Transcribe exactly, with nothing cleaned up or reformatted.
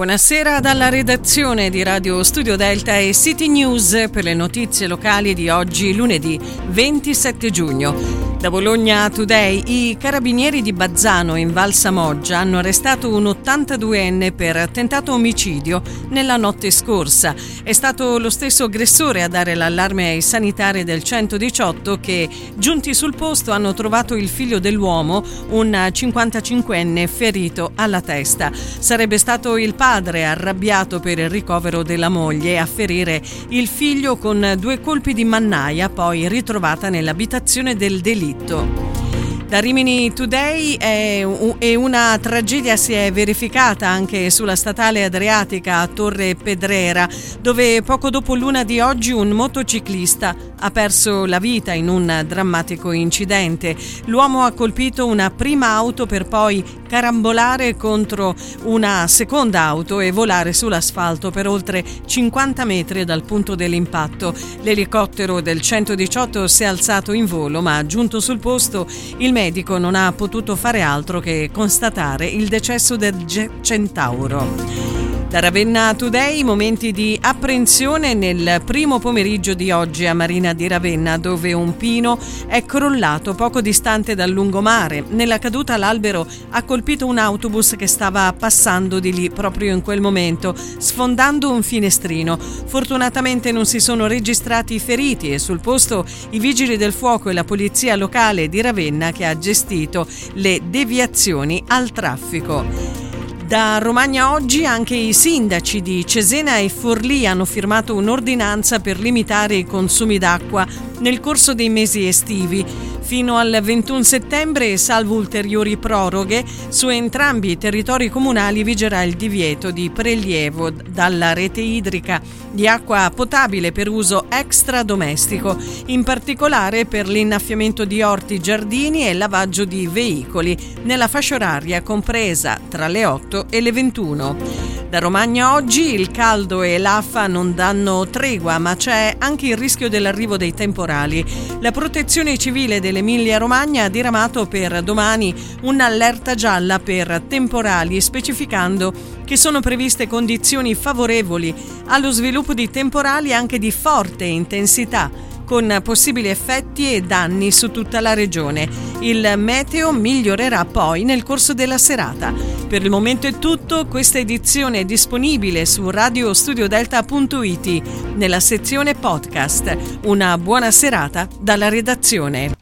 buonasera dalla redazione di Radio Studio Delta e City News per le notizie locali di oggi, lunedì ventisette giugno. Da Bologna Today, i carabinieri di Bazzano in Val Samoggia hanno arrestato un ottantaduenne per tentato omicidio nella notte scorsa. È stato lo stesso aggressore a dare l'allarme ai sanitari del centodiciotto che, giunti sul posto, hanno trovato il figlio dell'uomo, un cinquantacinquenne, ferito alla testa. Sarebbe stato il padre, arrabbiato per il ricovero della moglie, a ferire il figlio con due colpi di mannaia, poi ritrovata nell'abitazione del delitto. Da Rimini Today è una tragedia si è verificata anche sulla statale Adriatica a Torre Pedrera, dove poco dopo l'una di oggi un motociclista ha perso la vita in un drammatico incidente. L'uomo ha colpito una prima auto per poi carambolare contro una seconda auto e volare sull'asfalto per oltre cinquanta metri dal punto dell'impatto. L'elicottero del centodiciotto si è alzato in volo, ma giunto sul posto il medico non ha potuto fare altro che constatare il decesso del Centauro. Da Ravenna Today, momenti di apprensione nel primo pomeriggio di oggi a Marina di Ravenna, dove un pino è crollato poco distante dal lungomare. Nella caduta l'albero ha colpito un autobus che stava passando di lì proprio in quel momento, sfondando un finestrino. Fortunatamente non si sono registrati feriti e sul posto i vigili del fuoco e la polizia locale di Ravenna che ha gestito le deviazioni al traffico. Da Romagna oggi anche i sindaci di Cesena e Forlì hanno firmato un'ordinanza per limitare i consumi d'acqua nel corso dei mesi estivi. Fino al ventuno settembre, salvo ulteriori proroghe, su entrambi i territori comunali vigerà il divieto di prelievo dalla rete idrica di acqua potabile per uso extradomestico, in particolare per l'innaffiamento di orti, giardini e lavaggio di veicoli, nella fascia oraria compresa tra le otto e le ventuno. Da Romagna oggi il caldo e l'affa non danno tregua, ma c'è anche il rischio dell'arrivo dei temporali. La Protezione Civile dell'Emilia Romagna ha diramato per domani un'allerta gialla per temporali, specificando che sono previste condizioni favorevoli allo sviluppo di temporali anche di forte intensità, con possibili effetti e danni su tutta la regione. Il meteo migliorerà poi nel corso della serata. Per il momento è tutto, questa edizione è disponibile su radio studio delta punto it nella sezione podcast. Una buona serata dalla redazione.